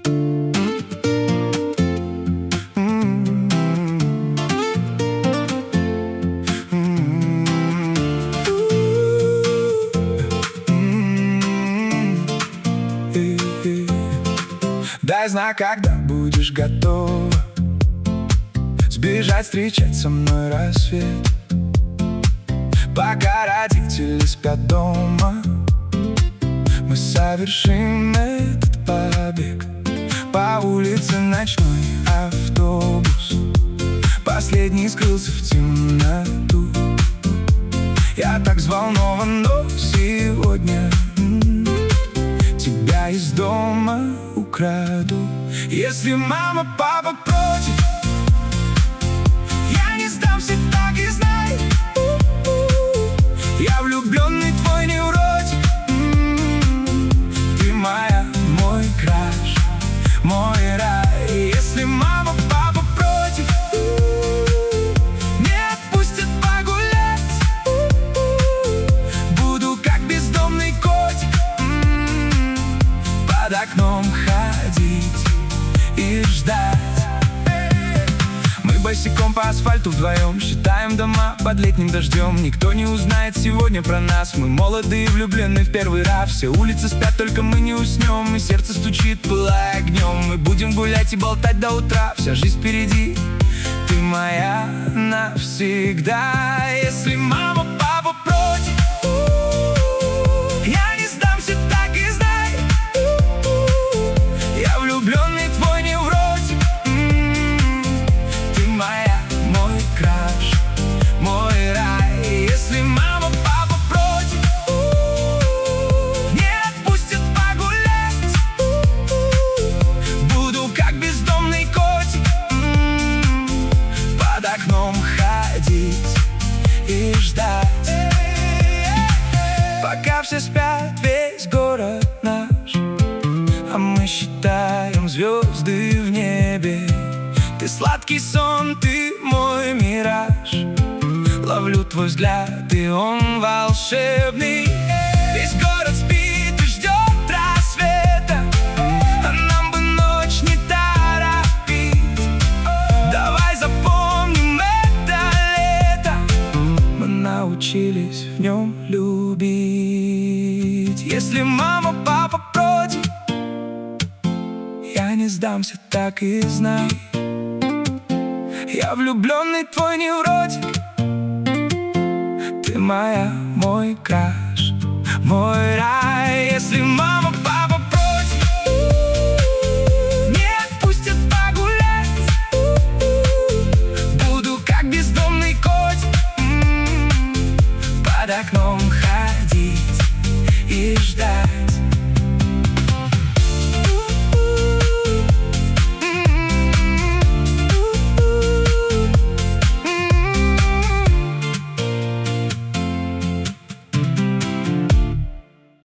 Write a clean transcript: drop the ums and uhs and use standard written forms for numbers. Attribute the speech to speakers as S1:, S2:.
S1: Дай знак, когда будешь готова сбежать, встречать со мной рассвет. Пока родители спят дома, мы совершим этот побег. По улице ночной автобус, последний скрылся в темноту. Я так взволнован, но сегодня тебя из дома украду. Если мама, папа против, я не сдамся, так и знай. Я влюбленный твой невротик. Ты моя, мой краш, мой рай. Если мама, папа против, не отпустят погулять, буду как бездомный котик под окном ходить и ждать. Мы босиком по асфальту вдвоем считаем дома под летним дождем. Никто не узнает сегодня про нас. Мы молоды и влюблены в первый раз. Все улицы спят, только мы не уснем. И сердце стучит, пылая огнем. Мы будем гулять и болтать до утра. Вся жизнь впереди. Ты моя навсегда. Если мама, папа против, я не сдамся, так и знай. Я влюбленный твой невротик. Ты моя, мой краш, мой рай. Если мама, папа против, не отпустят погулять, буду как бездомный котик под окном ходить и ждать. Пока все спят, весь город наш, а мы считаем звезды в небе. Ты сладкий сон, ты мой мираж. Ловлю твой взгляд, и он волшебный. Весь город спит и ждет рассвета, а нам бы ночь не торопить. Давай запомним это лето, мы научились в нем любить. Если мама, папа против, я не сдамся, так и знай. Я влюбленный твой невротик. Ты моя, мой краш, мой рай. Если мама, папа против, не отпустят погулять, буду как бездомный котик под окном